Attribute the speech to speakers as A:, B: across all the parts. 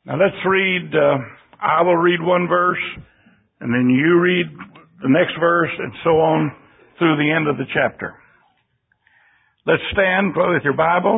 A: Now let's read, I will read one verse, and then you read the next verse, and so on through the end of the chapter. Let's stand with your Bibles.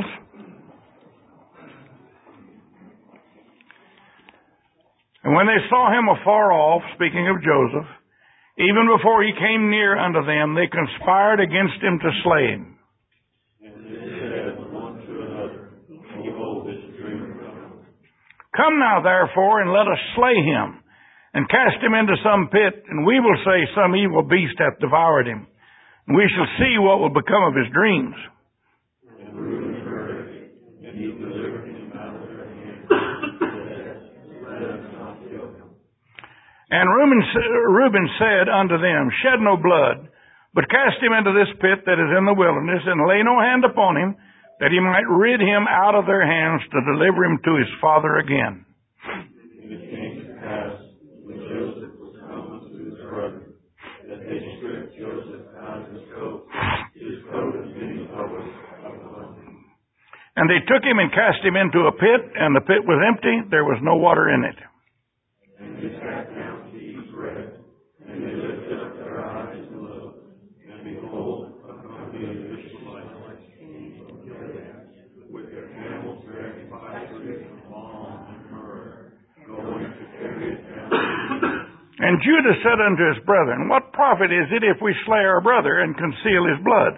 A: And when they saw him afar off, speaking of Joseph, even before he came near unto them, they conspired against him to slay him.
B: And they said one to another, Behold, this dreamer cometh.
A: Come now, therefore, and let us slay him, and cast him into some pit, and we will say some evil beast hath devoured him, and we shall see what will become of his dreams.
B: And Reuben heard it, and he delivered him out of their hands, Let us not kill him.
A: And Reuben said unto them, Shed no blood, but cast him into this pit that is in the wilderness, and lay no hand upon him, that he might rid him out of their hands to deliver him to his father again.
B: And it came to pass, when Joseph was come unto his brethren, that they stripped Joseph out of his coat of many colors upon him.
A: And they took him and cast him into a pit, and the pit was empty, there was no water in it.
B: And they sat down to eat bread, and they lifted up their eyes and looked, and behold, a company of Ishmaelites came from Gilead, with their camels bearing spices and balm and myrrh, going to carry it down to him.
A: And Judah said unto his brethren, What profit is it if we slay our brother and conceal his blood?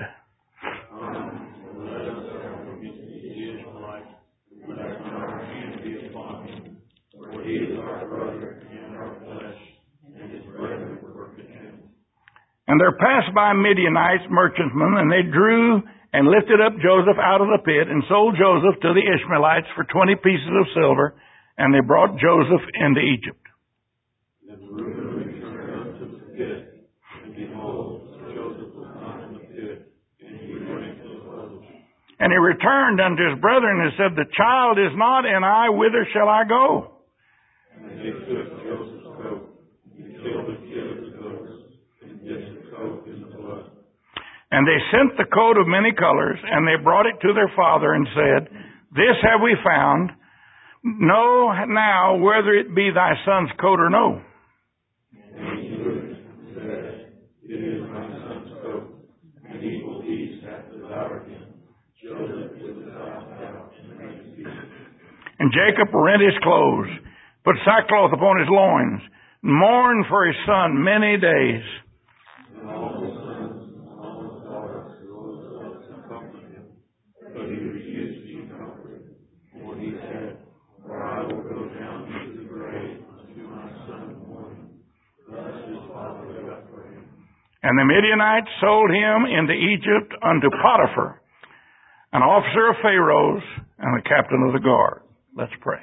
B: Let us go against the Ishmaelites, lest our hand be upon him, for he is our brother and our flesh, and his brethren were content.
A: And there passed by Midianites, merchantmen, and they drew and lifted up Joseph out of the pit, and sold Joseph to the Ishmaelites for 20 pieces of silver, and they brought Joseph into Egypt.
B: And Reuben returned unto the pit, and behold, Joseph was not in the pit, and he went to the boat.
A: And he returned unto his brethren and said, The child is not, and I, whither shall I go?
B: And they took Joseph's coat, and killed a kid of the goats, and dipped the coat in the blood.
A: And they sent the coat of many colors, and they brought it to their father, and said, This have we found. Know now whether it be thy son's coat or no.
B: And he looked and said, It is my son's coat, and evil beast hath devoured him. Joseph took it out and made it pieces.
A: And Jacob rent his clothes, put sackcloth upon his loins, and mourned for his son many days.
B: And all his sons and all his daughters rose up to comfort him, but he refused to be comforted. For he said, For I will go down into the grave unto my son mourning. Thus his father wept for him.
A: And the Midianites sold him into Egypt unto Potiphar, an officer of Pharaoh's, and the captain of the guard. Let's pray.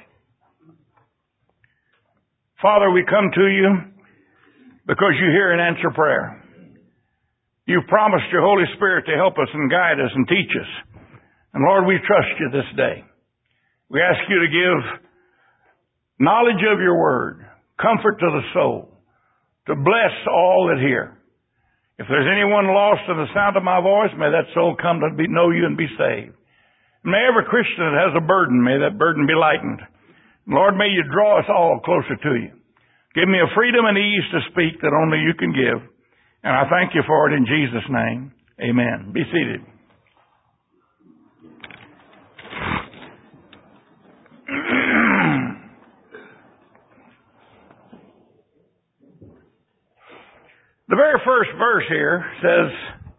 A: Father, we come to you because you hear and answer prayer. You've promised your Holy Spirit to help us and guide us and teach us. And Lord, we trust you this day. We ask you to give knowledge of your word, comfort to the soul, to bless all that hear. If there's anyone lost in the sound of my voice, may that soul come to know you and be saved. And may every Christian that has a burden, may that burden be lightened. Lord, may you draw us all closer to you. Give me a freedom and ease to speak that only you can give. And I thank you for it in Jesus' name. Amen. Be seated. The very first verse here says,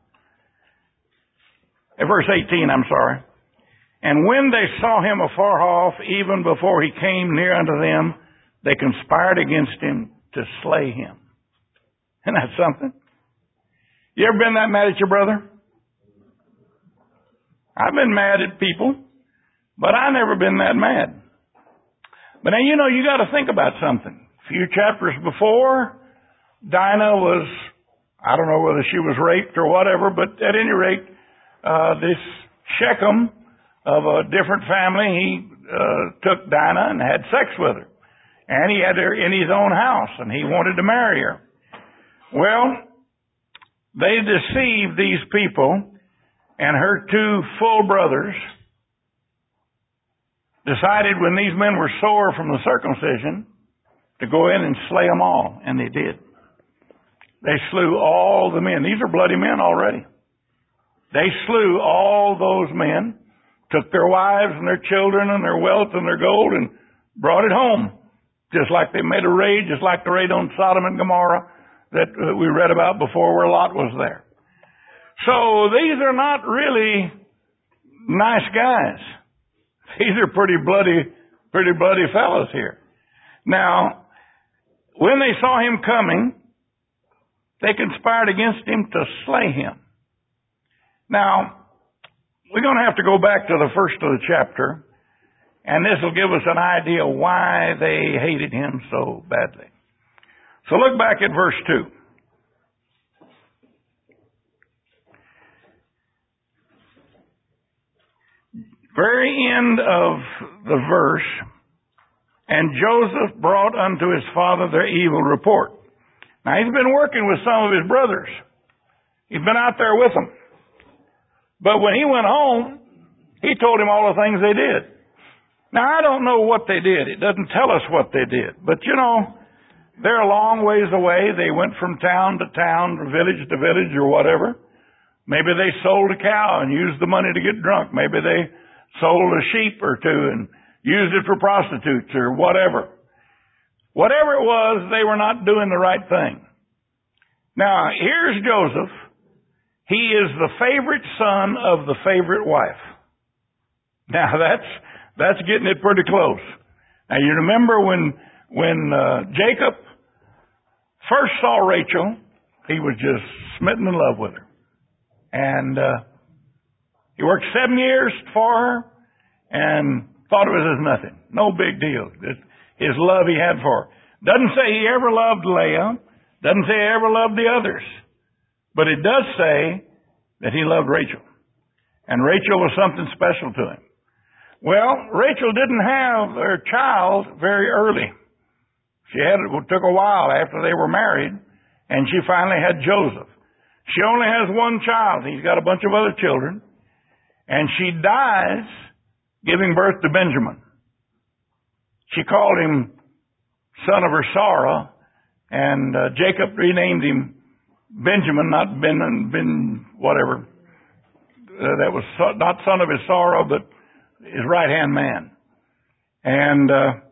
A: verse 18, And when they saw him afar off, even before he came near unto them, they conspired against him to slay him. Isn't that something? You ever been that mad at your brother? I've been mad at people, but I've never been that mad. But now, you got to think about something. A few chapters before, Dinah was, I don't know whether she was raped or whatever, but at any rate, this Shechem of a different family, he took Dinah and had sex with her. And he had her in his own house, and he wanted to marry her. Well, they deceived these people and her two full brothers decided when these men were sore from the circumcision to go in and slay them all, and they did. They slew all the men. These are bloody men already. They slew all those men, took their wives and their children and their wealth and their gold and brought it home. Just like they made a raid, just like the raid on Sodom and Gomorrah that we read about before where Lot was there. So these are not really nice guys. These are pretty bloody fellows here. Now, when they saw him coming, they conspired against him to slay him. Now, we're going to have to go back to the first of the chapter, and this will give us an idea why they hated him so badly. So look back at verse 2. Very end of the verse, and Joseph brought unto his father their evil report. Now, he's been working with some of his brothers. He's been out there with them. But when he went home, he told him all the things they did. Now, I don't know what they did. It doesn't tell us what they did. But, you know, they're a long ways away. They went from town to town, village to village, or whatever. Maybe they sold a cow and used the money to get drunk. Maybe they sold a sheep or two and used it for prostitutes or whatever. Whatever it was, they were not doing the right thing. Now, here's Joseph. He is the favorite son of the favorite wife. Now, that's getting it pretty close. Now, you remember when Jacob first saw Rachel, he was just smitten in love with her. And he worked 7 years for her and thought it was as nothing. No big deal. His love he had for her. Doesn't say he ever loved Leah. Doesn't say he ever loved the others. But it does say that he loved Rachel. And Rachel was something special to him. Well, Rachel didn't have her child very early. It took a while after they were married, and she finally had Joseph. She only has one child. He's got a bunch of other children. And she dies giving birth to Benjamin. She called him son of her sorrow, and Jacob renamed him Benjamin, not Ben whatever. That was not son of his sorrow, but his right-hand man. And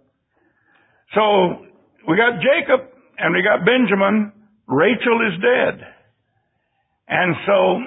A: so we got Jacob and we got Benjamin. Rachel is dead. And so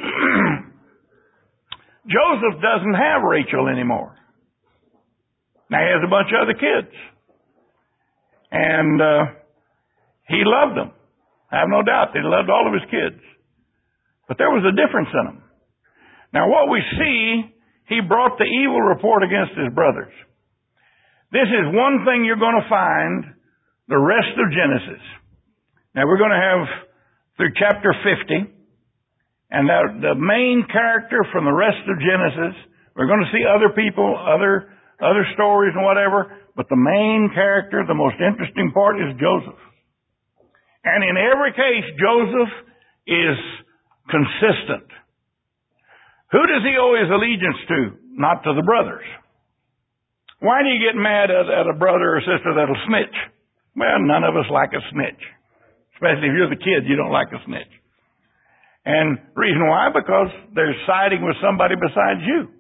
A: Joseph doesn't have Rachel anymore. Now he has a bunch of other kids. And he loved them. I have no doubt that he loved all of his kids. But there was a difference in them. Now what we see, he brought the evil report against his brothers. This is one thing you're going to find the rest of Genesis. Now we're going to have through chapter 50, and the main character from the rest of Genesis, we're going to see other people, other stories and whatever, but the main character, the most interesting part is Joseph. And in every case, Joseph is consistent. Who does he owe his allegiance to? Not to the brothers. Why do you get mad at a brother or sister that'll snitch? Well, none of us like a snitch. Especially if you're the kid, you don't like a snitch. And reason why? Because they're siding with somebody besides you.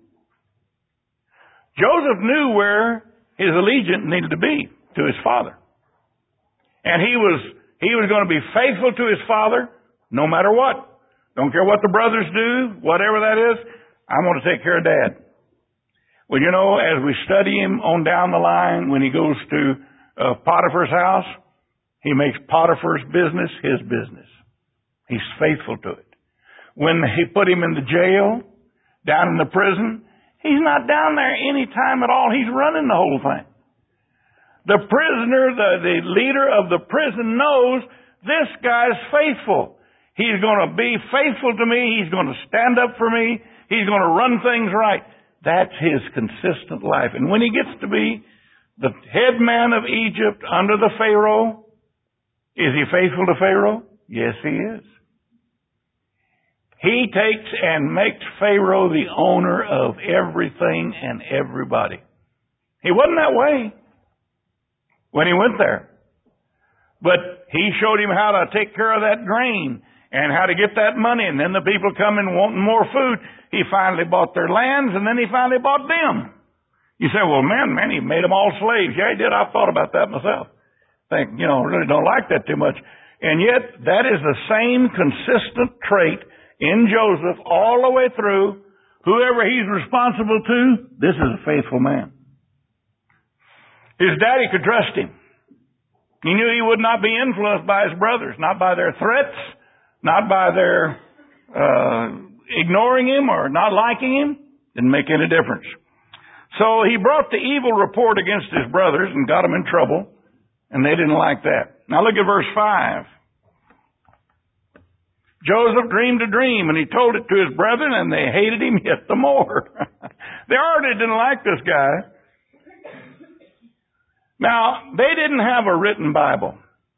A: Joseph knew where his allegiance needed to be to his father. And he was going to be faithful to his father no matter what. Don't care what the brothers do, whatever that is, I'm going to take care of Dad. Well, you know, as we study him on down the line, when he goes to Potiphar's house, he makes Potiphar's business his business. He's faithful to it. When he put him in the jail, down in the prison, he's not down there any time at all. He's running the whole thing. The prisoner, the leader of the prison knows this guy's faithful. He's going to be faithful to me. He's going to stand up for me. He's going to run things right. That's his consistent life. And when he gets to be the head man of Egypt under the Pharaoh, is he faithful to Pharaoh? Yes, he is. He takes and makes Pharaoh the owner of everything and everybody. He wasn't that way when he went there. But he showed him how to take care of that grain and how to get that money. And then the people come in wanting more food. He finally bought their lands, and then he finally bought them. You say, well, man, he made them all slaves. Yeah, he did. I've thought about that myself. Really don't like that too much. And yet, that is the same consistent trait in Joseph all the way through. Whoever he's responsible to, this is a faithful man. His daddy could trust him. He knew he would not be influenced by his brothers, not by their threats, not by their ignoring him or not liking him. Didn't make any difference. So he brought the evil report against his brothers and got them in trouble, and they didn't like that. Now look at verse 5. Joseph dreamed a dream, and he told it to his brethren, and they hated him yet the more. They already didn't like this guy. Now, they didn't have a written Bible.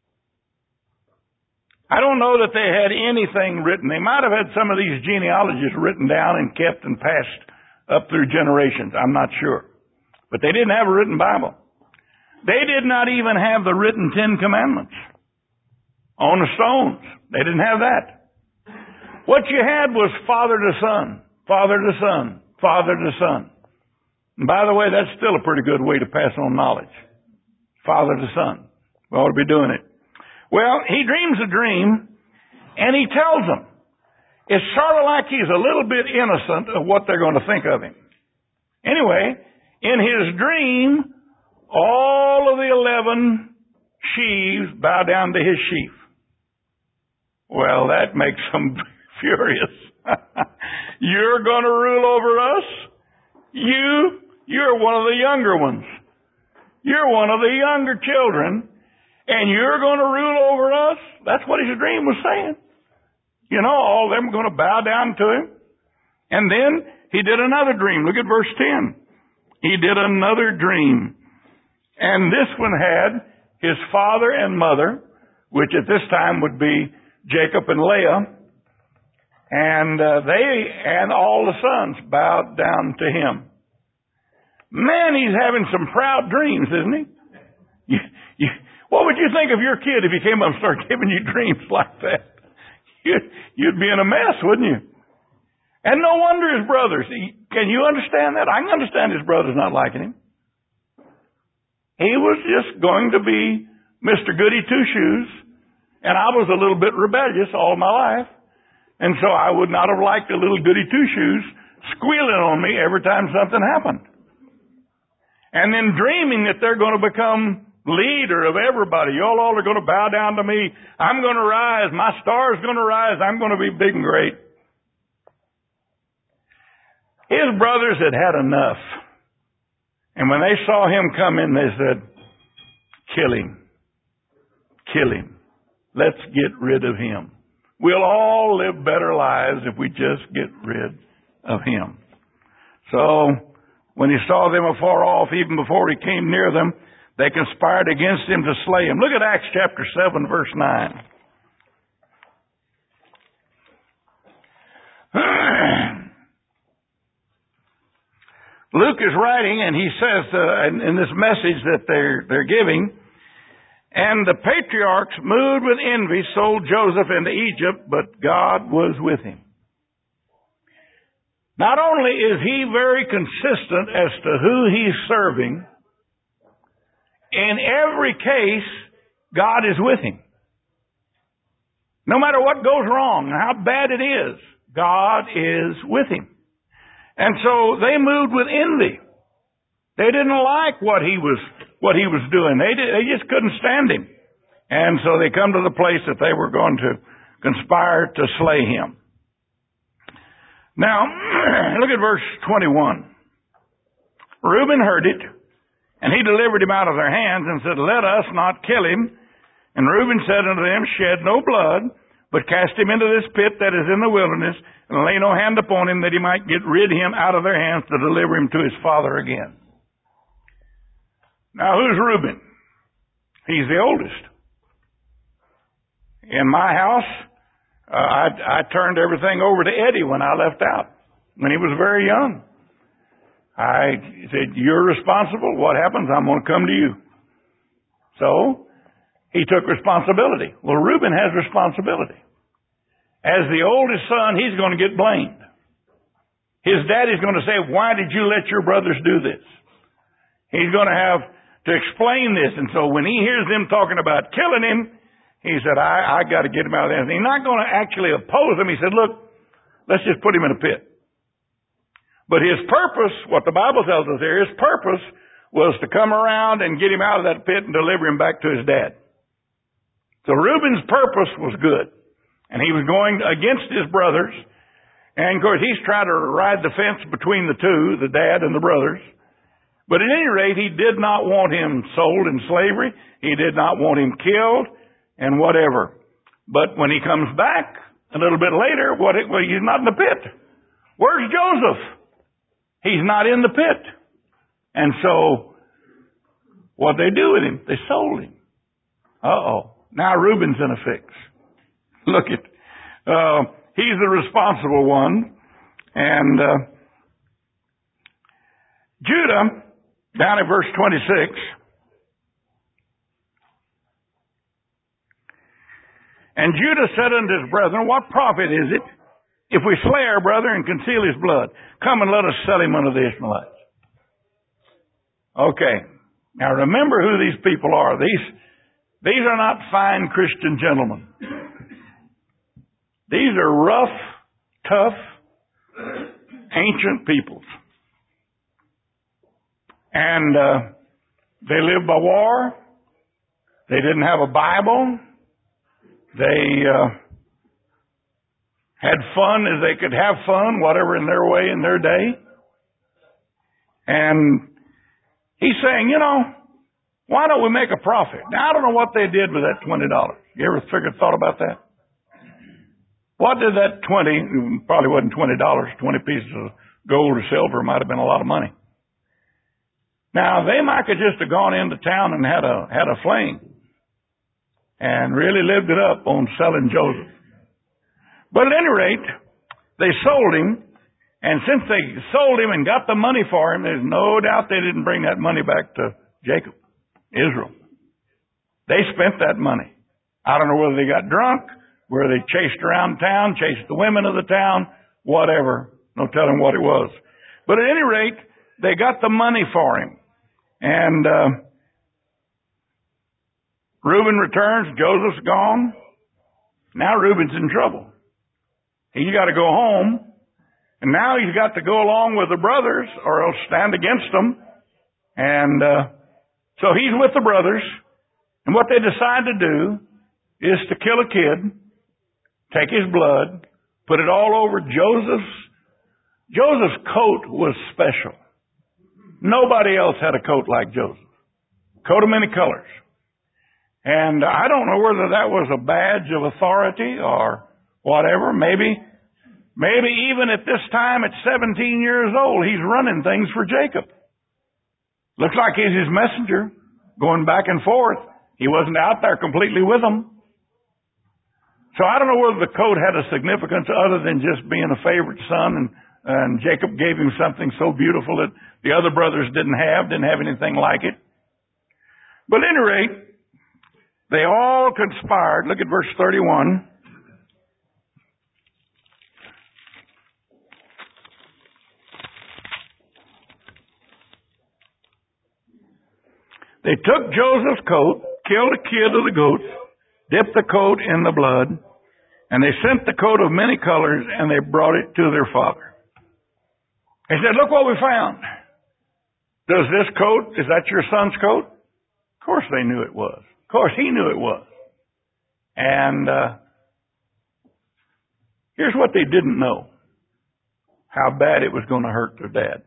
A: I don't know that they had anything written. They might have had some of these genealogies written down and kept and passed up through generations. I'm not sure. But they didn't have a written Bible. They did not even have the written 10 Commandments on the stones. They didn't have that. What you had was father to son, father to son, father to son. And by the way, that's still a pretty good way to pass on knowledge. Father to son. We ought to be doing it. Well, he dreams a dream, and he tells them. It's sort of like he's a little bit innocent of what they're going to think of him. Anyway, in his dream, all of the 11 sheaves bow down to his sheaf. Well, that makes them furious. You're going to rule over us? You're one of the younger ones. You're one of the younger children, and you're going to rule over us? That's what his dream was saying. All of them are going to bow down to him. And then he did another dream. Look at verse 10. He did another dream. And this one had his father and mother, which at this time would be Jacob and Leah, and they and all the sons bowed down to him. Man, he's having some proud dreams, isn't he? What would you think of your kid if he came up and started giving you dreams like that? You'd be in a mess, wouldn't you? And no wonder his brothers. Can you understand that? I can understand his brothers not liking him. He was just going to be Mr. Goody Two-Shoes, and I was a little bit rebellious all my life. And so I would not have liked a little Goody Two-Shoes squealing on me every time something happened. And then dreaming that they're going to become leader of everybody. Y'all all are going to bow down to me. I'm going to rise. My star's going to rise. I'm going to be big and great. His brothers had had enough. And when they saw him come in, they said, kill him. Kill him. Let's get rid of him. We'll all live better lives if we just get rid of him. So, when he saw them afar off, even before he came near them, they conspired against him to slay him. Look at Acts chapter 7, verse 9. Luke is writing, and he says in this message that they're giving, and the patriarchs, moved with envy, sold Joseph into Egypt, but God was with him. Not only is he very consistent as to who he's serving, in every case, God is with him. No matter what goes wrong, how bad it is, God is with him. And so they moved with envy. They didn't like what he was doing. They just couldn't stand him. And so they come to the place that they were going to conspire to slay him. Now, look at verse 21. Reuben heard it, and he delivered him out of their hands and said, let us not kill him. And Reuben said unto them, shed no blood, but cast him into this pit that is in the wilderness, and lay no hand upon him, that he might get rid him out of their hands to deliver him to his father again. Now, who's Reuben? He's the oldest. In my house, I turned everything over to Eddie when I left out, when he was very young. I said, you're responsible. What happens? I'm going to come to you. So he took responsibility. Well, Reuben has responsibility. As the oldest son, he's going to get blamed. His daddy's going to say, why did you let your brothers do this? He's going to have to explain this. And so when he hears them talking about killing him, he said, I got to get him out of there. And he's not going to actually oppose them. He said, look, let's just put him in a pit. But his purpose, what the Bible tells us here, his purpose was to come around and get him out of that pit and deliver him back to his dad. So Reuben's purpose was good. And he was going against his brothers. And of course, he's trying to ride the fence between the two, the dad and the brothers. But at any rate, he did not want him sold in slavery. He did not want him killed and whatever. But when he comes back a little bit later, he's not in the pit. Where's Joseph? He's not in the pit. And so, what they do with him? They sold him. Uh-oh. Now Reuben's in a fix. Look at, he's the responsible one. And Judah, down at verse 26, and Judah said unto his brethren, what profit is it if we slay our brother and conceal his blood? Come and let us sell him unto the Ishmaelites. Okay. Now remember who these people are. These are not fine Christian gentlemen. These are rough, tough, ancient peoples. And they lived by war. They didn't have a Bible. They had fun as they could have fun, whatever in their way in their day. And he's saying, why don't we make a profit? Now, I don't know what they did with that $20. You ever thought about that? What did that 20, probably wasn't $20, 20 pieces of gold or silver might have been a lot of money. Now, they might have just have gone into town and had a fling and really lived it up on selling Joseph. But at any rate, they sold him, and since they sold him and got the money for him, there's no doubt they didn't bring that money back to Jacob, Israel. They spent that money. I don't know whether they got drunk, whether they chased around town, chased the women of the town, whatever. No telling what it was. But at any rate, they got the money for him. And Reuben returns, Joseph's gone. Now Reuben's in trouble. He's got to go home, and now he's got to go along with the brothers or else stand against them. And so he's with the brothers, and what they decide to do is to kill a kid, take his blood, put it all over Joseph's. Joseph's coat was special. Nobody else had a coat like Joseph. Coat of many colors. And I don't know whether that was a badge of authority or whatever. Maybe even at this time at 17 years old, he's running things for Jacob. Looks like he's his messenger, going back and forth. He wasn't out there completely with them. So I don't know whether the coat had a significance other than just being a favorite son, and Jacob gave him something so beautiful that the other brothers didn't have anything like it. But at any rate, they all conspired. Look at verse 31. They took Joseph's coat, killed a kid of the goats, dipped the coat in the blood, and they sent the coat of many colors, and they brought it to their father. They said, look what we found. Is that your son's coat? Of course they knew it was. Of course he knew it was. And here's what they didn't know. How bad it was going to hurt their dad.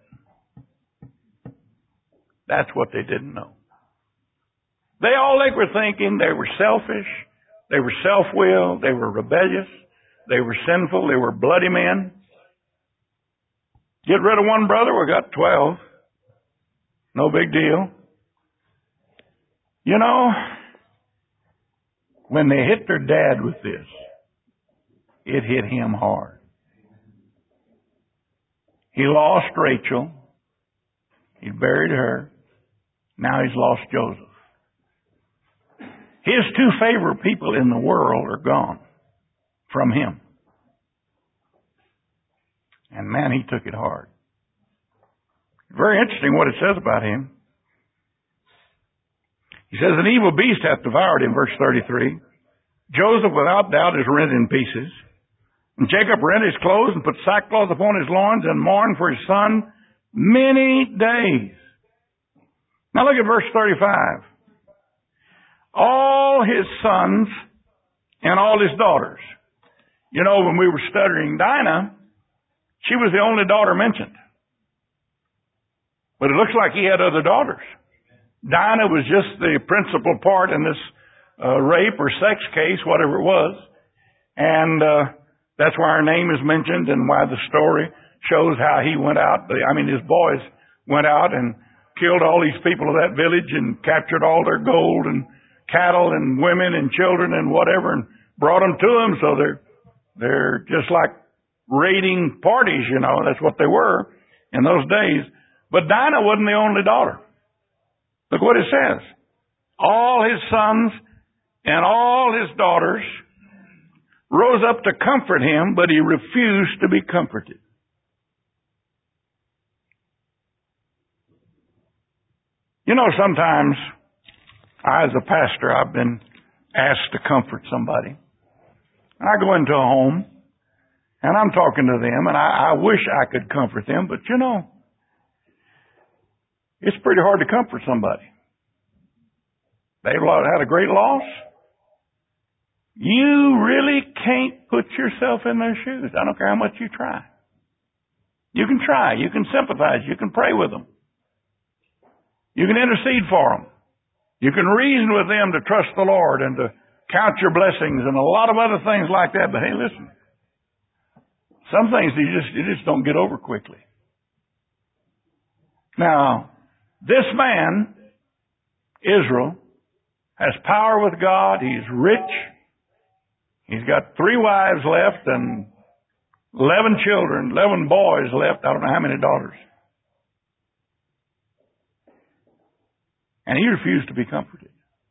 A: That's what they didn't know. They were thinking they were selfish, they were self-willed, they were rebellious, they were sinful, they were bloody men. Get rid of one brother, we got 12. No big deal. When they hit their dad with this, it hit him hard. He lost Rachel. He'd buried her. Now he's lost Joseph. His two favorite people in the world are gone from him. And man, he took it hard. Very interesting what it says about him. He says, an evil beast hath devoured him, verse 33. Joseph, without doubt, is rent in pieces. And Jacob rent his clothes and put sackcloth upon his loins and mourned for his son many days. Now look at verse 35. All his sons and all his daughters. You know, when we were studying Dinah, she was the only daughter mentioned. But it looks like he had other daughters. Dinah was just the principal part in this rape or sex case, whatever it was. And that's why her name is mentioned and why the story shows how he went out. His boys went out and killed all these people of that village and captured all their gold and cattle and women and children and whatever and brought them to him. So they're just like raiding parties, you know. That's what they were in those days. But Dinah wasn't the only daughter. Look what it says. All his sons and all his daughters rose up to comfort him, but he refused to be comforted. You know, sometimes I, as a pastor, I've been asked to comfort somebody. I go into a home and I'm talking to them and I wish I could comfort them, but you know, it's pretty hard to comfort somebody. They've had a great loss. You really can't put yourself in their shoes. I don't care how much you try. You can try. You can sympathize. You can pray with them. You can intercede for them. You can reason with them to trust the Lord and to count your blessings and a lot of other things like that. But hey, listen. Some things you just don't get over quickly. Now, this man, Israel, has power with God. He's rich. He's got 3 wives left and 11 children, 11 boys left. I don't know how many daughters. And he refused to be comforted.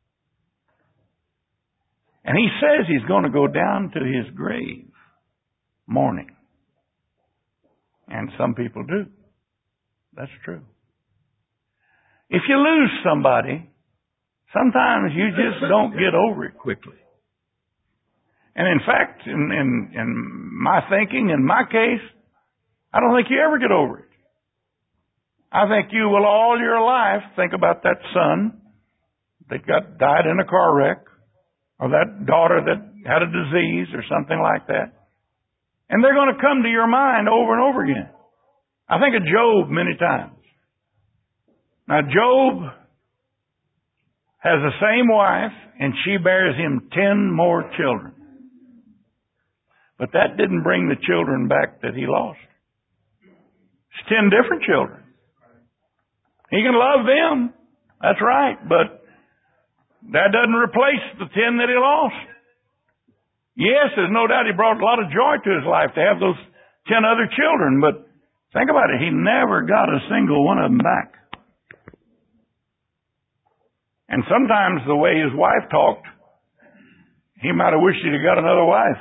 A: And he says he's going to go down to his grave mourning. And some people do. That's true. If you lose somebody, sometimes you just don't get over it quickly. And in fact, in my thinking, in my case, I don't think you ever get over it. I think you will all your life think about that son that died in a car wreck, or that daughter that had a disease or something like that. And they're going to come to your mind over and over again. I think of Job many times. Now, Job has the same wife, and she bears him 10 more children. But that didn't bring the children back that he lost. It's 10 different children. He can love them. That's right. But that doesn't replace the 10 that he lost. Yes, there's no doubt he brought a lot of joy to his life to have those 10 other children. But think about it. He never got a single one of them back. And sometimes the way his wife talked, he might have wished he'd have got another wife.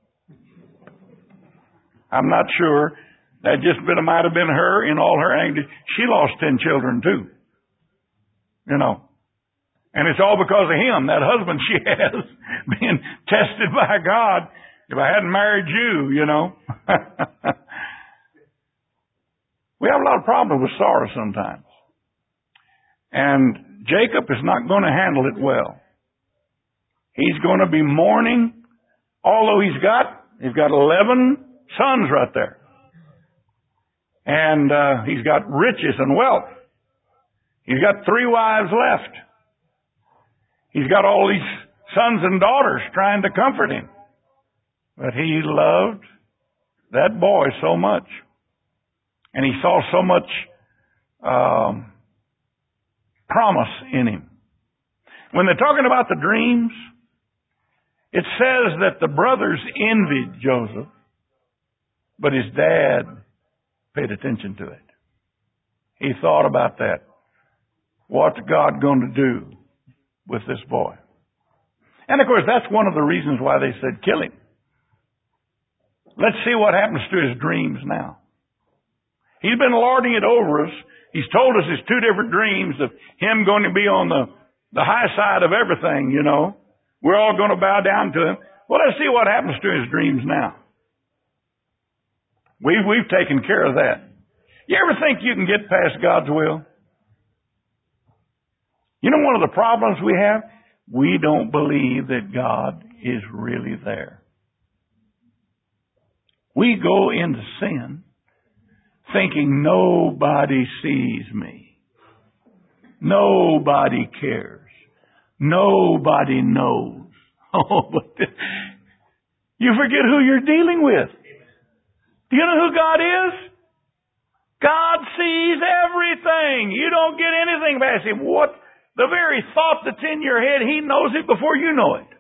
A: I'm not sure. That just might have been her in all her anger. She lost 10 children too. You know. And it's all because of him, that husband she has, being tested by God. If I hadn't married you, you know. We have a lot of problems with sorrow sometimes. And Jacob is not going to handle it well. He's going to be mourning, although he's got 11 sons right there. And he's got riches and wealth. He's got 3 wives left. He's got all these sons and daughters trying to comfort him. But he loved that boy so much. And he saw so much promise in him. When they're talking about the dreams, it says that the brothers envied Joseph, but his dad paid attention to it. he thought about that. What's God going to do with this boy? And of course, that's one of the reasons why they said, kill him. Let's see what happens to his dreams now. He's been lording it over us. He's told us his two different dreams of him going to be on the high side of everything, you know. We're all going to bow down to him. Well, let's see what happens to his dreams now. We've taken care of that. You ever think you can get past God's will? You know one of the problems we have? We don't believe that God is really there. We go into sin thinking nobody sees me. Nobody cares. Nobody knows. Oh, but you forget who you're dealing with. Do you know who God is? God sees everything. You don't get anything past Him. The very thought that's in your head, He knows it before you know it.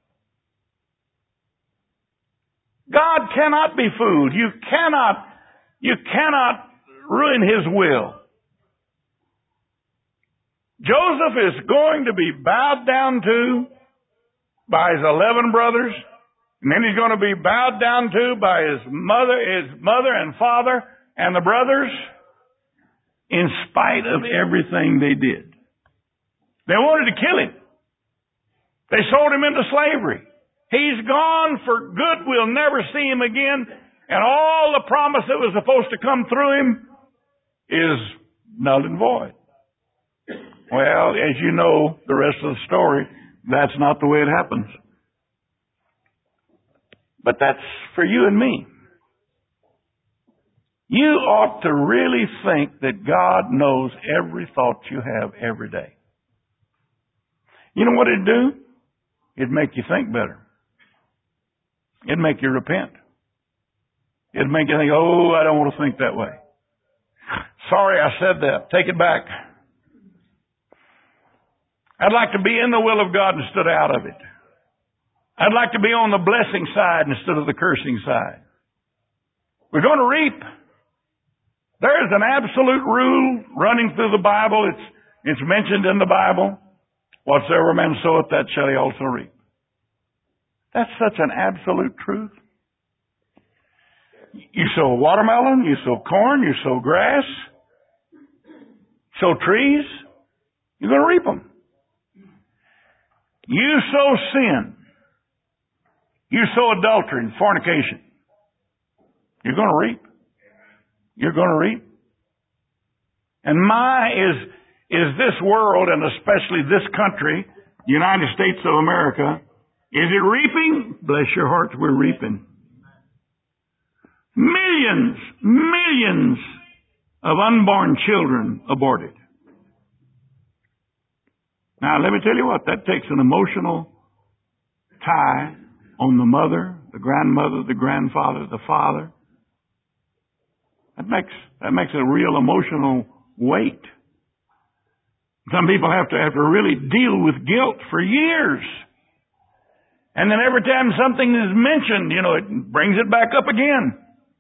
A: God cannot be fooled. You cannot ruin His will. Joseph is going to be bowed down to by his 11 brothers, and then he's going to be bowed down to by his mother and father and the brothers, in spite of everything they did. They wanted to kill him. They sold him into slavery. He's gone for good. We'll never see him again. And all the promise that was supposed to come through him is null and void. Well, as you know, the rest of the story, that's not the way it happens. But that's for you and me. You ought to really think that God knows every thought you have every day. You know what it'd do? It'd make you think better. It'd make you repent. It'd make you think, oh, I don't want to think that way. Sorry I said that. Take it back. I'd like to be in the will of God instead of out of it. I'd like to be on the blessing side instead of the cursing side. We're going to reap. There is an absolute rule running through the Bible. It's mentioned in the Bible. Whatsoever man soweth, that shall he also reap. That's such an absolute truth. You sow watermelon, you sow corn, you sow grass, sow trees, you're going to reap them. You sow sin, you sow adultery and fornication, you're going to reap. You're going to reap. And is this world, and especially this country, United States of America, is it reaping? Bless your hearts, we're reaping. Millions of unborn children aborted. Now, let me tell you what, that takes an emotional tie on the mother, the grandmother, the grandfather, the father. That makes a real emotional weight. Some people have to really deal with guilt for years. And then every time something is mentioned, it brings it back up again.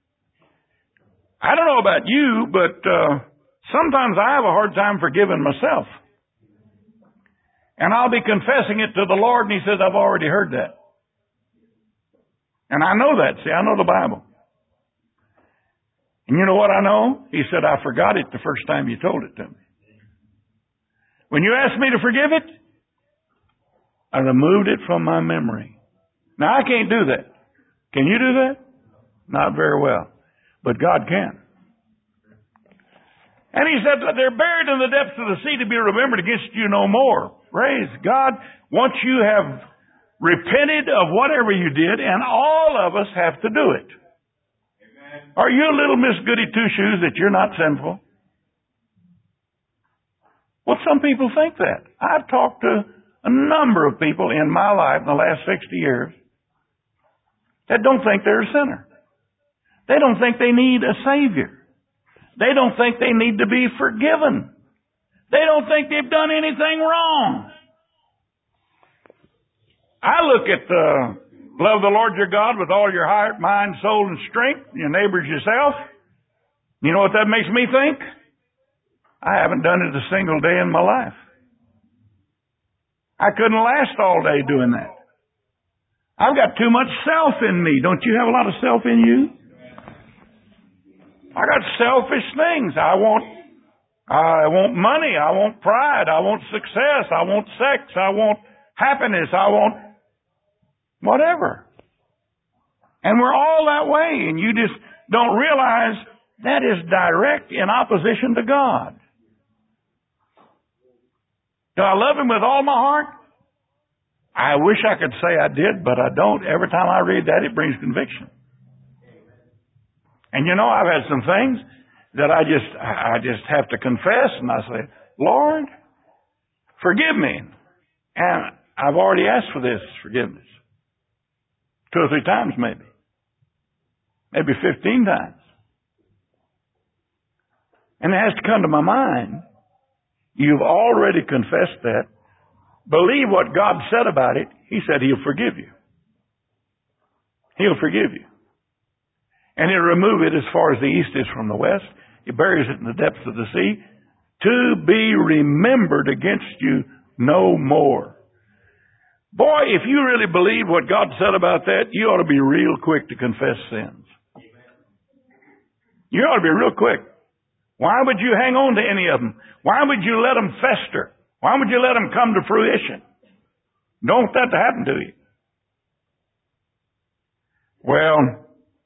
A: I don't know about you, but sometimes I have a hard time forgiving myself. And I'll be confessing it to the Lord, and He says, I've already heard that. And I know that. See, I know the Bible. And you know what I know? He said, I forgot it the first time you told it to me. When you asked me to forgive it, I removed it from my memory. Now, I can't do that. Can you do that? Not very well. But God can. And He said, they're buried in the depths of the sea to be remembered against you no more. Praise God. Once you have repented of whatever you did, and all of us have to do it. Amen. Are you a little Miss Goody Two-Shoes that you're not sinful? Well, some people think that. I've talked to a number of people in my life in the last 60 years that don't think they're a sinner. They don't think they need a Savior. They don't think they need to be forgiven. They don't think they've done anything wrong. I look at love the Lord your God with all your heart, mind, soul, and strength, your neighbors yourself. You know what that makes me think? I haven't done it a single day in my life. I couldn't last all day doing that. I've got too much self in me. Don't you have a lot of self in you? I got selfish things. I want money. I want pride. I want success. I want sex. I want happiness. I want whatever. And we're all that way, and you just don't realize that is direct in opposition to God. Do I love Him with all my heart? I wish I could say I did, but I don't. Every time I read that, it brings conviction. And you know, I've had some things that I just have to confess, and I say, Lord, forgive me. And I've already asked for this forgiveness. 2 or 3 times maybe. Maybe 15 times. And it has to come to my mind, you've already confessed that. Believe what God said about it. He said He'll forgive you. He'll forgive you. And He'll remove it as far as the east is from the west. He buries it in the depths of the sea, to be remembered against you no more. Boy, if you really believe what God said about that, you ought to be real quick to confess sins. You ought to be real quick. Why would you hang on to any of them? Why would you let them fester? Why would you let them come to fruition? Don't want that to happen to you. Well,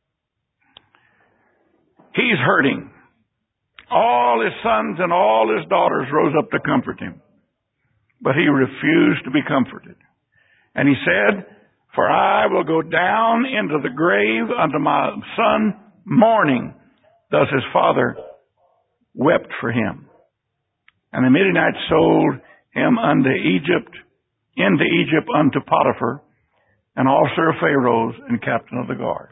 A: he's hurting. All his sons and all his daughters rose up to comfort him. But he refused to be comforted. And he said, for I will go down into the grave unto my son mourning. Thus his father wept for him. And the Midianites sold him into Egypt unto Potiphar, an officer of Pharaoh's and captain of the guard.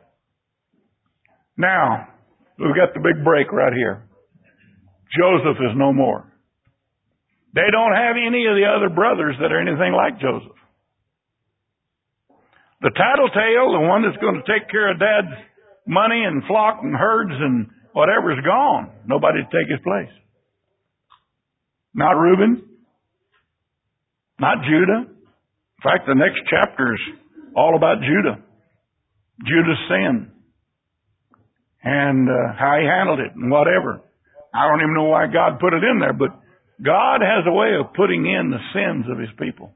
A: Now, we've got the big break right here. Joseph is no more. They don't have any of the other brothers that are anything like Joseph. The tattletale, the one that's going to take care of Dad's money and flock and herds and whatever, is gone. Nobody to take his place. Not Reuben. Not Judah. In fact, the next chapter is all about Judah. Judah's sin. And how he handled it and whatever. I don't even know why God put it in there, but God has a way of putting in the sins of His people.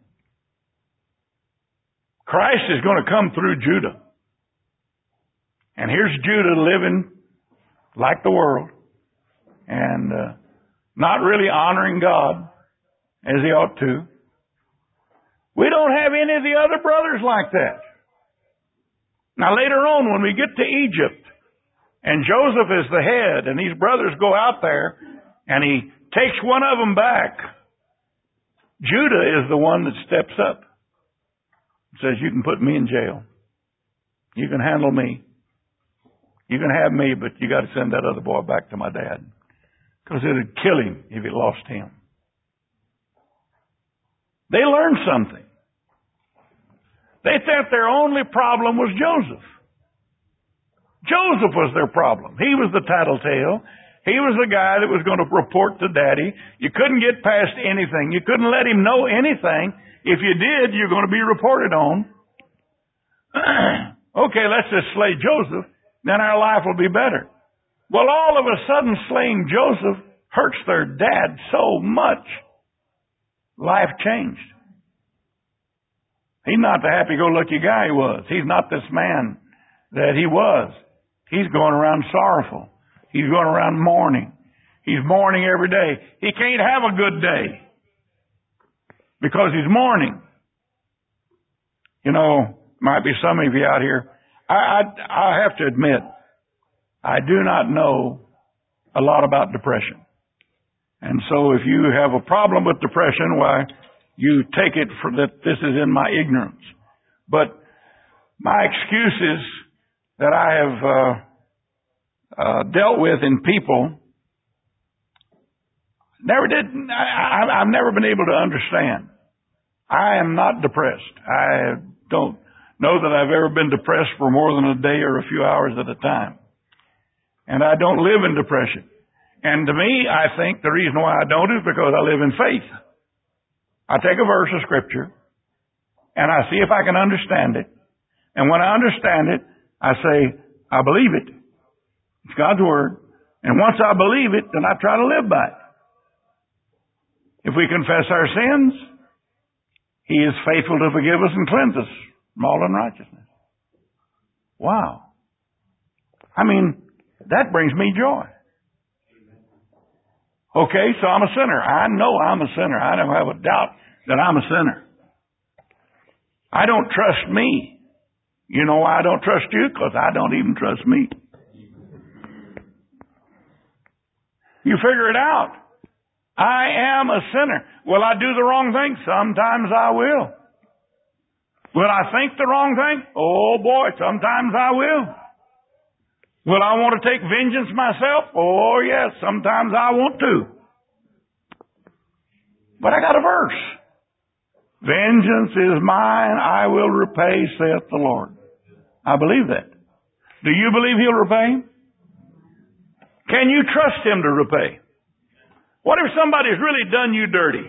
A: Christ is going to come through Judah. And here's Judah living like the world and not really honoring God as he ought to. We don't have any of the other brothers like that. Now later on, when we get to Egypt, and Joseph is the head, and these brothers go out there, and he takes one of them back, Judah is the one that steps up. Says, you can put me in jail. You can handle me. You can have me, but you got to send that other boy back to my dad. Because it would kill him if he lost him. They learned something. They thought their only problem was Joseph. Joseph was their problem. He was the tattletale. He was the guy that was going to report to Daddy. You couldn't get past anything. You couldn't let him know anything. If you did, you're going to be reported on. Okay, let's just slay Joseph. Then our life will be better. Well, all of a sudden, slaying Joseph hurts their dad so much. Life changed. He's not the happy-go-lucky guy he was. He's not this man that he was. He's going around sorrowful. He's going around mourning. He's mourning every day. He can't have a good day because he's mourning. You know, might be some of you out here. I have to admit, I do not know a lot about depression. And so if you have a problem with depression, why, you take it for that this is in my ignorance. But my excuses that I have dealt with in people, I've never been able to understand. I am not depressed. I don't know that I've ever been depressed for more than a day or a few hours at a time. And I don't live in depression. And to me, I think the reason why I don't is because I live in faith. I take a verse of Scripture, and I see if I can understand it. And when I understand it, I say, I believe it. It's God's Word. And once I believe it, then I try to live by it. If we confess our sins, He is faithful to forgive us and cleanse us from all unrighteousness. Wow. I mean, that brings me joy. Okay, so I'm a sinner. I know I'm a sinner. I don't have a doubt that I'm a sinner. I don't trust me. You know why I don't trust you? Because I don't even trust me. You figure it out. I am a sinner. Will I do the wrong thing? Sometimes I will. Will I think the wrong thing? Oh boy, sometimes I will. Will I want to take vengeance myself? Oh yes, sometimes I want to. But I got a verse. Vengeance is mine, I will repay, saith the Lord. I believe that. Do you believe He'll repay? Can you trust Him to repay? What if somebody's really done you dirty?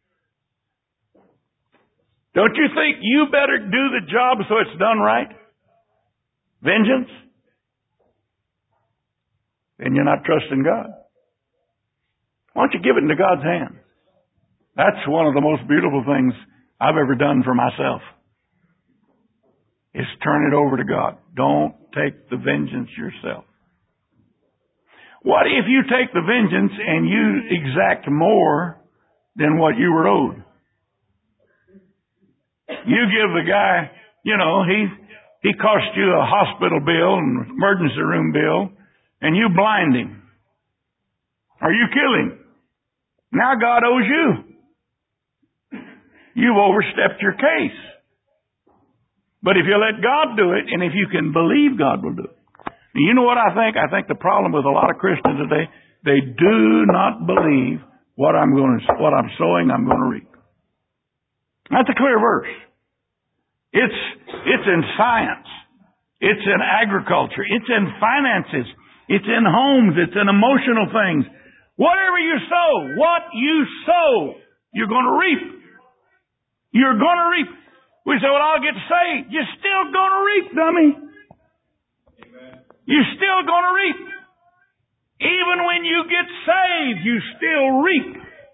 A: Don't you think you better do the job so it's done right? Vengeance? Then you're not trusting God. Why don't you give it into God's hands? That's one of the most beautiful things I've ever done for myself. Is turn it over to God. Don't take the vengeance yourself. What if you take the vengeance and you exact more than what you were owed? You give the guy, he cost you a hospital bill and emergency room bill, and you blind him. Or you kill him. Now God owes you. You've overstepped your case. But if you let God do it, and if you can believe God will do it. You know what I think? I think the problem with a lot of Christians today, they do not believe what I'm sowing, I'm going to reap. That's a clear verse. It's in science. It's in agriculture. It's in finances. It's in homes. It's in emotional things. Whatever you sow, what you sow, you're going to reap. You're going to reap. We say, well, I'll get saved. You're still going to reap, dummy. Amen. You're still going to reap. Even when you get saved, you still reap.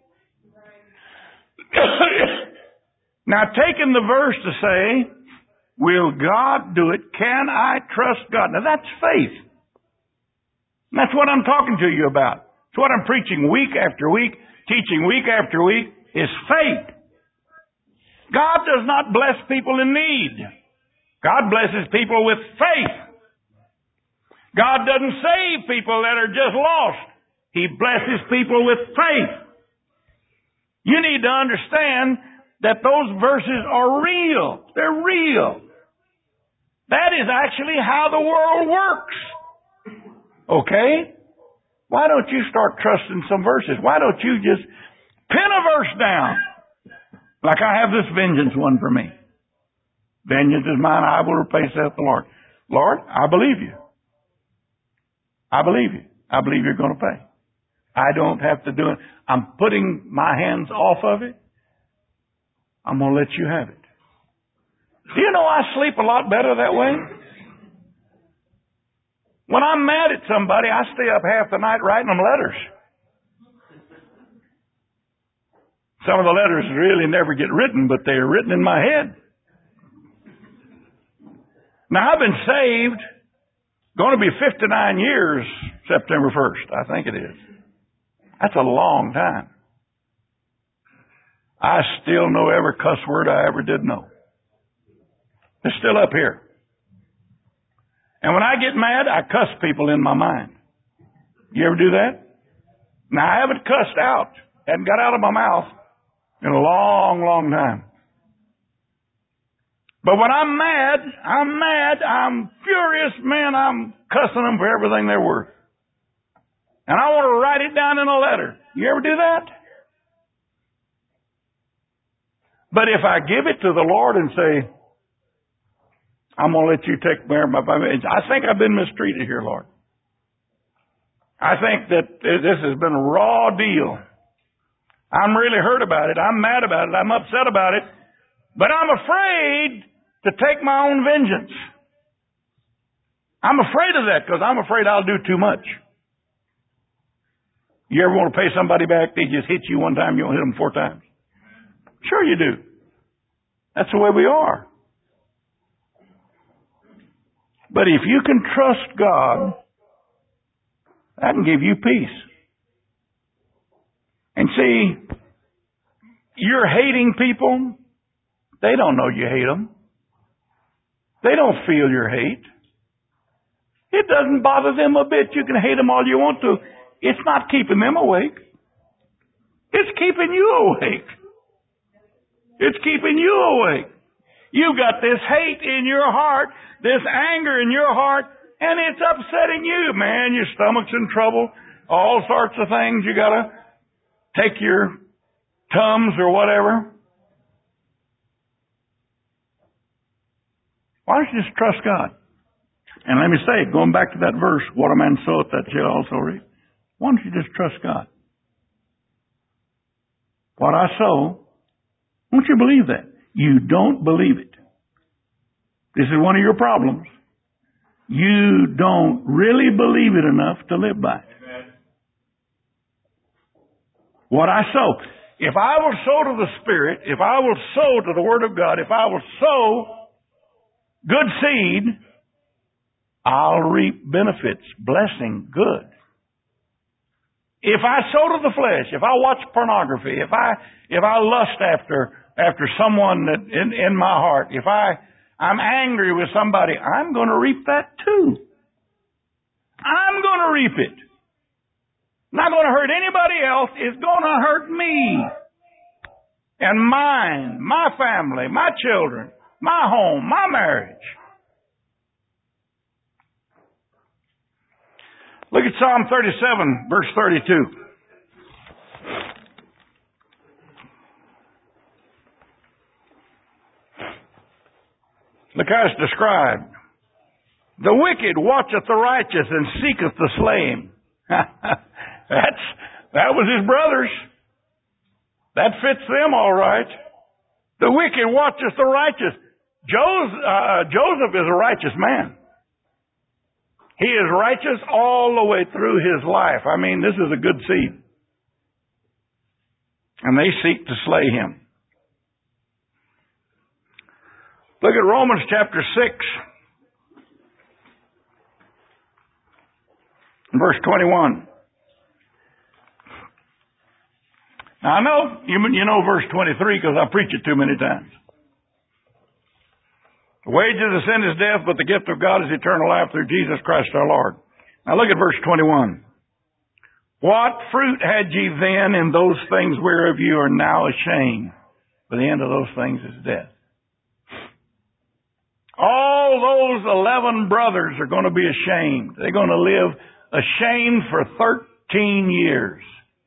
A: Now, taking the verse to say, will God do it? Can I trust God? Now, that's faith. That's what I'm talking to you about. It's what I'm preaching week after week, teaching week after week, is faith. God does not bless people in need. God blesses people with faith. God doesn't save people that are just lost. He blesses people with faith. You need to understand that those verses are real. They're real. That is actually how the world works. Okay? Why don't you start trusting some verses? Why don't you just pin a verse down? Like I have this vengeance one for me. Vengeance is mine, I will repay, saith the Lord. Lord, I believe you. I believe you. I believe you're going to pay. I don't have to do it. I'm putting my hands off of it. I'm going to let you have it. Do you know I sleep a lot better that way? When I'm mad at somebody, I stay up half the night writing them letters. Some of the letters really never get written, but they're written in my head. Now, I've been saved, going to be 59 years, September 1st, I think it is. That's a long time. I still know every cuss word I ever did know. It's still up here. And when I get mad, I cuss people in my mind. You ever do that? Now, I haven't cussed out, hadn't got out of my mouth in a long, long time. But when I'm mad, I'm furious, man, I'm cussing them for everything they're worth. And I want to write it down in a letter. You ever do that? But if I give it to the Lord and say, I'm going to let you take care of my family, I think I've been mistreated here, Lord. I think that this has been a raw deal. I'm really hurt about it. I'm mad about it. I'm upset about it. But I'm afraid to take my own vengeance. I'm afraid of that because I'm afraid I'll do too much. You ever want to pay somebody back? They just hit you one time, you don't hit them 4 times. Sure you do. That's the way we are. But if you can trust God, that can give you peace. And see, you're hating people. They don't know you hate them. They don't feel your hate. It doesn't bother them a bit. You can hate them all you want to. It's not keeping them awake. It's keeping you awake. It's keeping you awake. You've got this hate in your heart, this anger in your heart, and it's upsetting you, man. Your stomach's in trouble. All sorts of things. You got to take your Tums or whatever. Why don't you just trust God? And let me say, going back to that verse, what a man soweth, that shall also reap. Why don't you just trust God? What I sow, don't you believe that? You don't believe it. This is one of your problems. You don't really believe it enough to live by it. Amen. What I sow. If I will sow to the Spirit, if I will sow to the Word of God, if I will sow good seed, I'll reap benefits, blessing, good. If I sow to the flesh, if I watch pornography, if I lust after someone that in my heart, if I'm angry with somebody, I'm going to reap that too. I'm going to reap it. Not going to hurt anybody else. It's going to hurt me and mine, my family, my children, my home, my marriage. Look at Psalm 37, verse 32. Look how it's described. The wicked watcheth the righteous and seeketh to slay him. That was his brothers. That fits them all right. The wicked watcheth the righteous. Joseph is a righteous man. He is righteous all the way through his life. I mean, this is a good seed. And they seek to slay him. Look at Romans chapter 6, verse 21. Now I know, you know verse 23 because I preach it too many times. The wages of sin is death, but the gift of God is eternal life through Jesus Christ our Lord. Now look at verse 21. What fruit had ye then in those things whereof you are now ashamed? For the end of those things is death. All those 11 brothers are going to be ashamed. They're going to live ashamed for 13 years.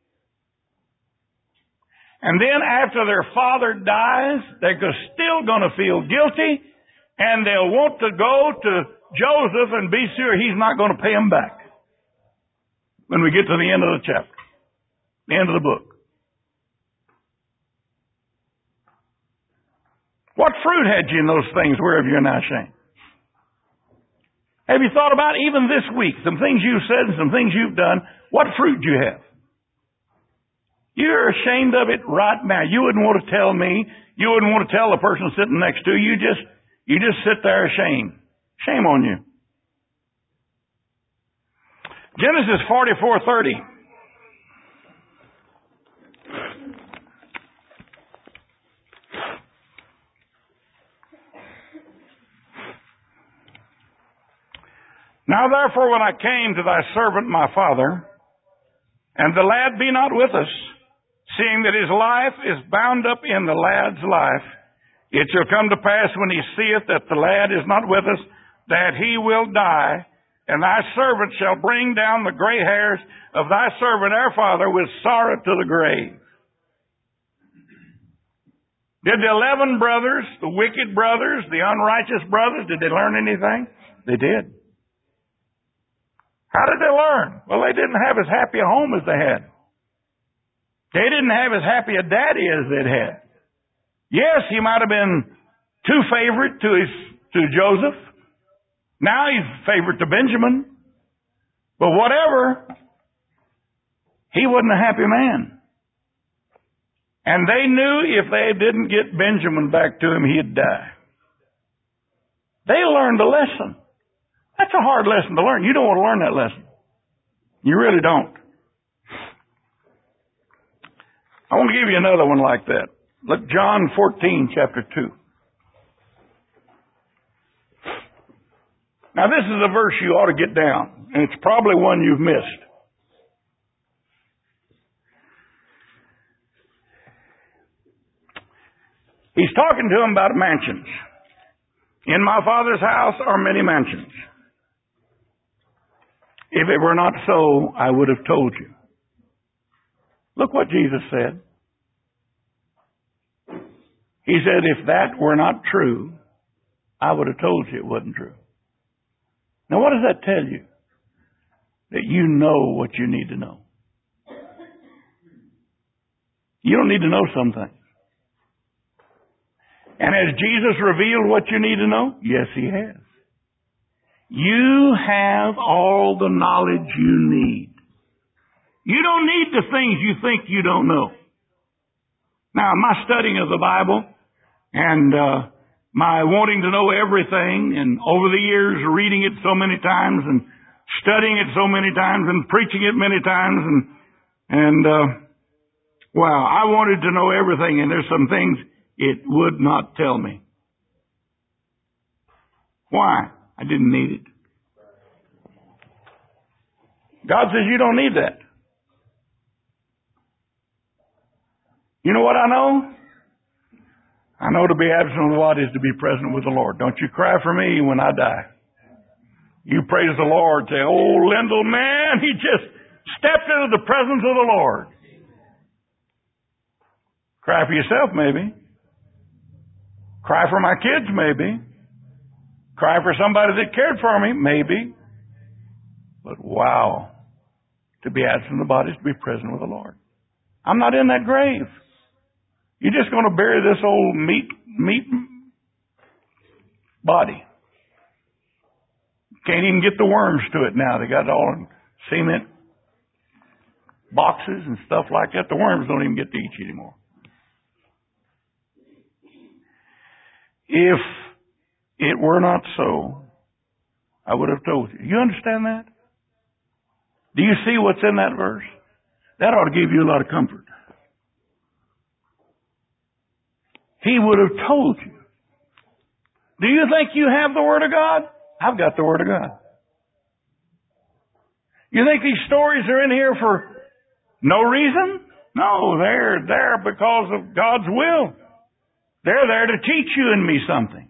A: And then after their father dies, they're still going to feel guilty. And they'll want to go to Joseph and be sure he's not going to pay them back. When we get to the end of the chapter. The end of the book. What fruit had you in those things whereof you're now ashamed? Have you thought about even this week, some things you've said and some things you've done, what fruit do you have? You're ashamed of it right now. You wouldn't want to tell me. You wouldn't want to tell the person sitting next to you. You just sit there ashamed. Shame on you. Genesis 44:30. Now therefore when I came to thy servant my father, and the lad be not with us, seeing that his life is bound up in the lad's life, it shall come to pass when he seeth that the lad is not with us, that he will die, and thy servant shall bring down the gray hairs of thy servant our father with sorrow to the grave. Did the 11 brothers, the wicked brothers, the unrighteous brothers, did they learn anything? They did. How did they learn? Well, they didn't have as happy a home as they had. They didn't have as happy a daddy as they'd had. Yes, he might have been too favorite to Joseph. Now he's favorite to Benjamin. But whatever, he wasn't a happy man. And they knew if they didn't get Benjamin back to him, he'd die. They learned a lesson. That's a hard lesson to learn. You don't want to learn that lesson. You really don't. I want to give you another one like that. Look, John 14, chapter 2. Now, this is a verse you ought to get down, and it's probably one you've missed. He's talking to them about mansions. In my Father's house are many mansions. If it were not so, I would have told you. Look what Jesus said. He said, if that were not true, I would have told you it wasn't true. Now, what does that tell you? That you know what you need to know. You don't need to know some things. And has Jesus revealed what you need to know? Yes, He has. You have all the knowledge you need. You don't need the things you think you don't know. Now, my studying of the Bible and my wanting to know everything, and over the years reading it so many times and studying it so many times and preaching it many times, wow, I wanted to know everything, and there's some things it would not tell me. Why? I didn't need it. God says you don't need that. You know what I know? I know to be absent from the body is to be present with the Lord. Don't you cry for me when I die. You praise the Lord. Say, oh, Lindell, man, he just stepped into the presence of the Lord. Cry for yourself, maybe. Cry for my kids, maybe. Cry for somebody that cared for me, maybe. But wow, to be absent from the body is to be present with the Lord. I'm not in that grave. You're just going to bury this old meat body. Can't even get the worms to it now. They got it all in cement boxes and stuff like that. The worms don't even get to eat you anymore. If it were not so, I would have told you. You understand that? Do you see what's in that verse? That ought to give you a lot of comfort. He would have told you. Do you think you have the Word of God? I've got the Word of God. You think these stories are in here for no reason? No, they're there because of God's will. They're there to teach you and me something.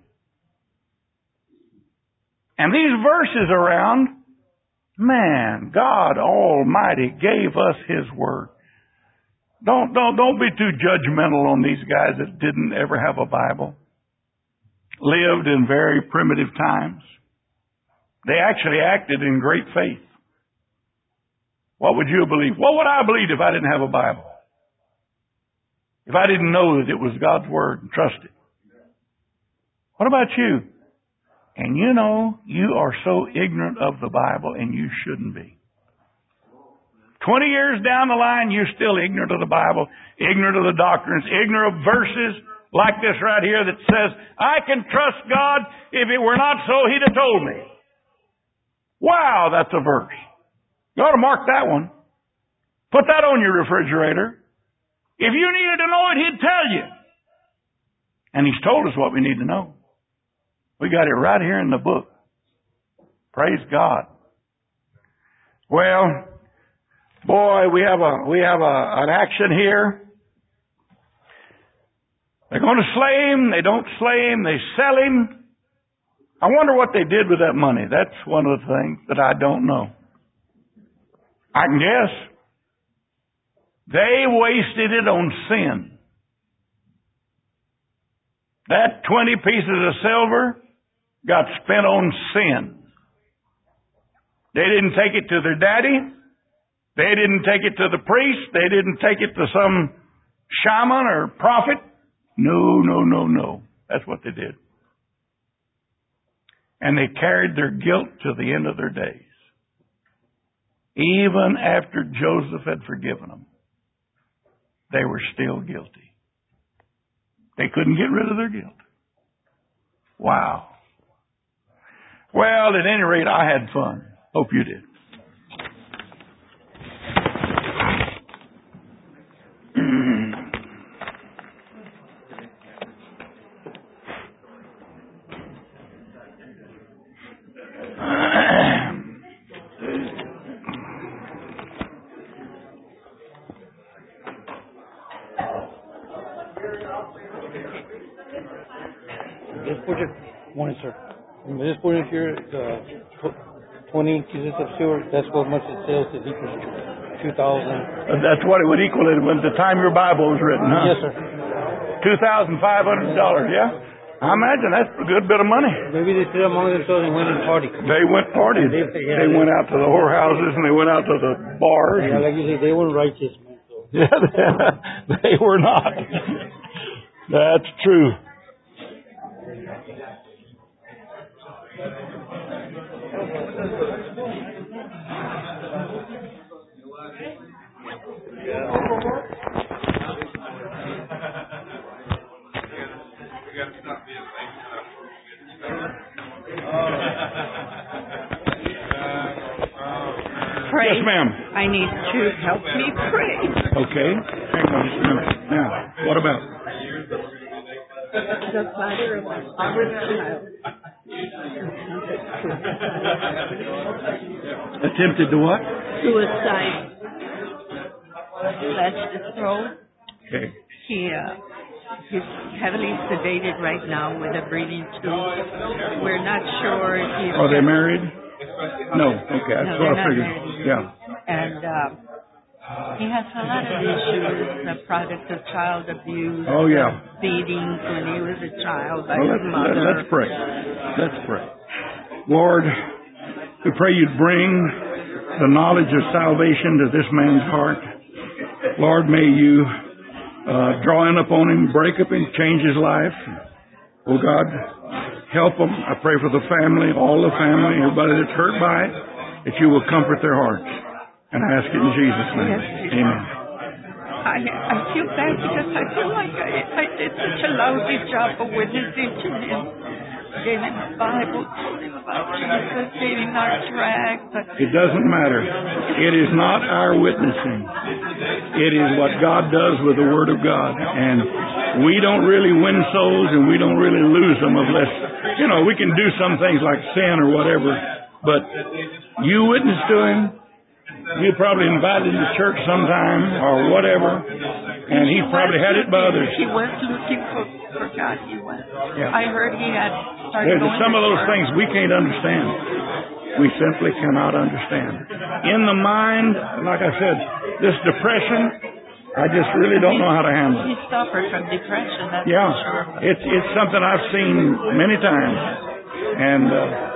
A: And these verses around, man, God Almighty gave us His Word. Don't be too judgmental on these guys that didn't ever have a Bible. Lived in very primitive times. They actually acted in great faith. What would you believe? What would I believe if I didn't have a Bible? If I didn't know that it was God's Word and trust it? What about you? And you know, you are so ignorant of the Bible, and you shouldn't be. 20 years down the line, you're still ignorant of the Bible, ignorant of the doctrines, ignorant of verses like this right here that says, I can trust God. If it were not so, He'd have told me. Wow, that's a verse. You ought to mark that one. Put that on your refrigerator. If you needed to know it, He'd tell you. And He's told us what we need to know. We got it right here in the book. Praise God. Well, boy, we have an action here. They're going to slay Him. They don't slay Him. They sell Him. I wonder what they did with that money. That's one of the things that I don't know. I can guess. They wasted it on sin. That 20 pieces of silver got spent on sin. They didn't take it to their daddy. They didn't take it to the priest. They didn't take it to some shaman or prophet. No. That's what they did. And they carried their guilt to the end of their days. Even after Joseph had forgiven them, they were still guilty. They couldn't get rid of their guilt. Wow. Well, at any rate, I had fun. Hope you did.
C: Morning, sir. This point here, 20 cubic of sewer, that's what much it sells. It equals 2,000.
A: That's what it would equal it when the time your Bible was written, huh?
C: Yes, sir.
A: $2,500, yeah? I imagine that's a good bit of money.
C: Maybe they sit among themselves and went and party.
A: They went partying. They went out to the whorehouses and they went out to the bars.
C: Yeah, like you say, they weren't righteous, man. So.
A: Yeah, they were not. That's true.
D: Pray.
A: Yes, ma'am.
D: I need to help me pray.
A: Okay. Hang on just a minute. Now, what about?
D: The father of our child
A: Attempted to what?
D: suicide. Slashed his throat.
A: Okay.
D: He's heavily sedated right now with a breathing tube. We're not sure if he's...
A: Are they married? No. Okay, that's what I figured.
D: Married.
A: Yeah.
D: And he has a lot of issues, a product of child abuse.
A: Oh, yeah.
D: Beatings when he was a child by
A: Well,
D: his mother.
A: let's pray. Let's pray. Lord, we pray you'd bring the knowledge of salvation to this man's heart. Lord, may you draw in upon him, break up and change his life. Oh, God, help him. I pray for the family, all the family, everybody that's hurt by it, that you will comfort their hearts. And I ask it in Jesus' name.
D: Yes.
A: Amen.
D: I feel bad because I feel like I did such a lousy job of witnessing to him. Gave him a Bible, told him about Jesus, gave him our tract. But
A: It doesn't matter. It is not our witnessing. It is what God does with the Word of God. And we don't really win souls and we don't really lose them unless, we can do some things like sin or whatever. But you witness to him. You probably invited him to church sometime or whatever. And he probably had it by others.
D: He was looking for God. He was.
A: Yeah.
D: I heard he had started
A: There's
D: going
A: some
D: to
A: of those
D: church.
A: things we can't understand. We simply cannot understand. In the mind, like I said, this depression, I just really don't know how to handle it.
D: He suffered from depression, that's
A: Yeah,
D: for sure.
A: it's something I've seen many times. And